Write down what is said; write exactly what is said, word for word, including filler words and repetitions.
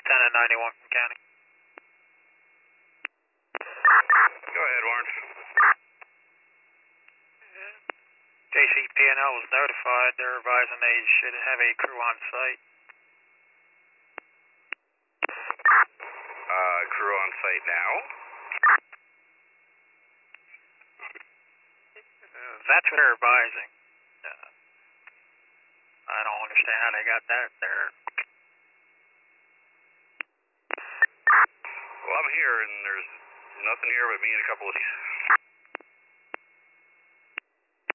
Lieutenant ninety-one from County. Go ahead, Warren. J C P N L was notified. They're advising they should have a crew on site. Uh, crew on site now? Uh, that's what they're advising. Uh, I don't understand how they got that there. Well, I'm here and there's nothing here but me and a couple of these